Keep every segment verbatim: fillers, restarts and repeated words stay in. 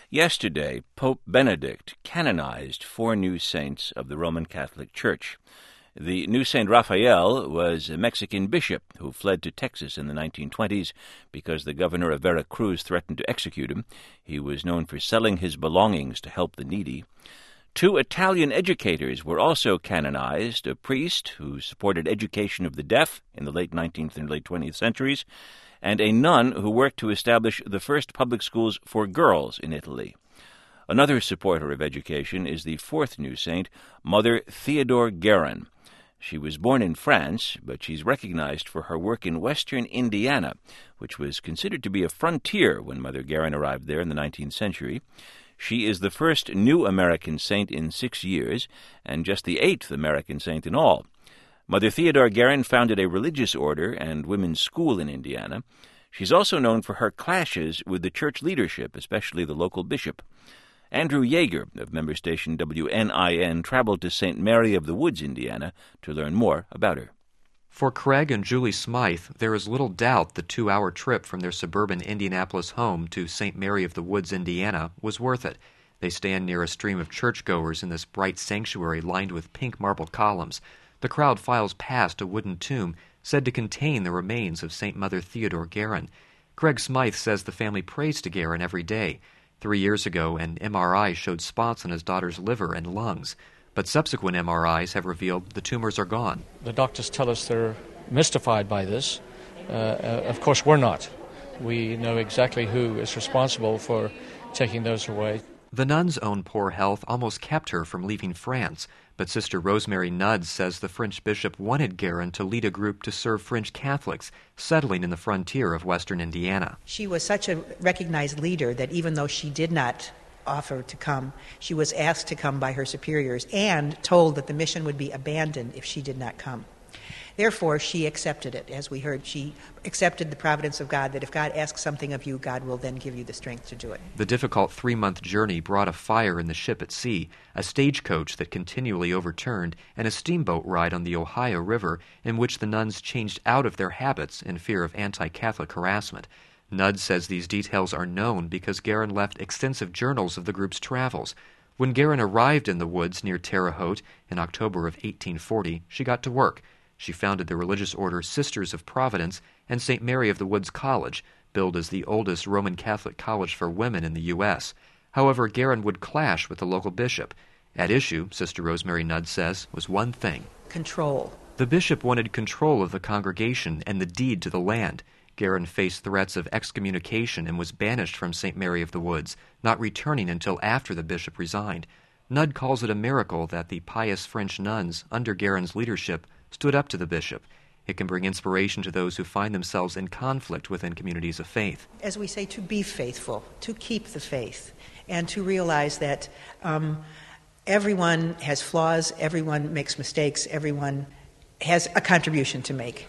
Yesterday, Pope Benedict canonized four new saints of the Roman Catholic Church. The new Saint Raphael was a Mexican bishop who fled to Texas in the nineteen twenties because the governor of Veracruz threatened to execute him. He was known for selling his belongings to help the needy. Two Italian educators were also canonized, a priest who supported education of the deaf in the late nineteenth and late twentieth centuries, and a nun who worked to establish the first public schools for girls in Italy. Another supporter of education is the fourth new saint, Mother Theodore Guerin. She was born in France, but she's recognized for her work in western Indiana, which was considered to be a frontier when Mother Guerin arrived there in the nineteenth century. She is the first new American saint in six years, and just the eighth American saint in all. Mother Theodore Guerin founded a religious order and women's school in Indiana. She's also known for her clashes with the church leadership, especially the local bishop. Andrew Yeager of member station W N I N traveled to Saint Mary of the Woods, Indiana, to learn more about her. For Craig and Julie Smythe, there is little doubt the two-hour trip from their suburban Indianapolis home to Saint Mary of the Woods, Indiana, was worth it. They stand near a stream of churchgoers in this bright sanctuary lined with pink marble columns. The crowd files past a wooden tomb said to contain the remains of Saint Mother Theodore Guerin. Craig Smythe says the family prays to Guerin every day. Three years ago, an M R I showed spots on his daughter's liver and lungs, but subsequent M R Is have revealed the tumors are gone. The doctors tell us they're mystified by this. Uh, uh, of course, we're not. We know exactly who is responsible for taking those away. The nun's own poor health almost kept her from leaving France, but Sister Rosemary Nudd says the French bishop wanted Guerin to lead a group to serve French Catholics, settling in the frontier of western Indiana. She was such a recognized leader that even though she did not offer to come, she was asked to come by her superiors and told that the mission would be abandoned if she did not come. Therefore, she accepted it. As we heard, she accepted the providence of God, that if God asks something of you, God will then give you the strength to do it. The difficult three-month journey brought a fire in the ship at sea, a stagecoach that continually overturned, and a steamboat ride on the Ohio River in which the nuns changed out of their habits in fear of anti-Catholic harassment. Nudd says these details are known because Guerin left extensive journals of the group's travels. When Guerin arrived in the woods near Terre Haute in October of eighteen forty, she got to work. She founded the religious order Sisters of Providence and Saint Mary of the Woods College, billed as the oldest Roman Catholic college for women in the U S However, Guerin would clash with the local bishop. At issue, Sister Rosemary Nudd says, was one thing. Control. The bishop wanted control of the congregation and the deed to the land. Guerin faced threats of excommunication and was banished from Saint Mary of the Woods, not returning until after the bishop resigned. Nudd calls it a miracle that the pious French nuns, under Guerin's leadership, stood up to the bishop. It can bring inspiration to those who find themselves in conflict within communities of faith. As we say, to be faithful, to keep the faith, and to realize that um, everyone has flaws, everyone makes mistakes, everyone has a contribution to make.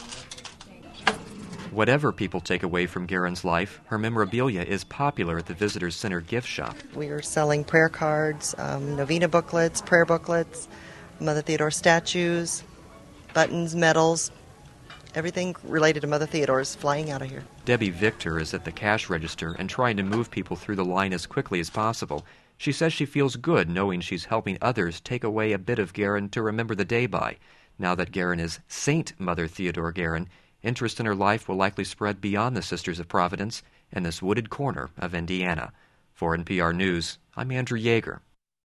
Whatever people take away from Guerin's life, her memorabilia is popular at the Visitors Center gift shop. We are selling prayer cards, um, novena booklets, prayer booklets, Mother Theodore statues, buttons, medals, everything related to Mother Theodore is flying out of here. Debbie Victor is at the cash register and trying to move people through the line as quickly as possible. She says she feels good knowing she's helping others take away a bit of Guerin to remember the day by. Now that Guerin is Saint Mother Theodore Guerin, interest in her life will likely spread beyond the Sisters of Providence and this wooded corner of Indiana. For N P R News, I'm Andrew Yeager.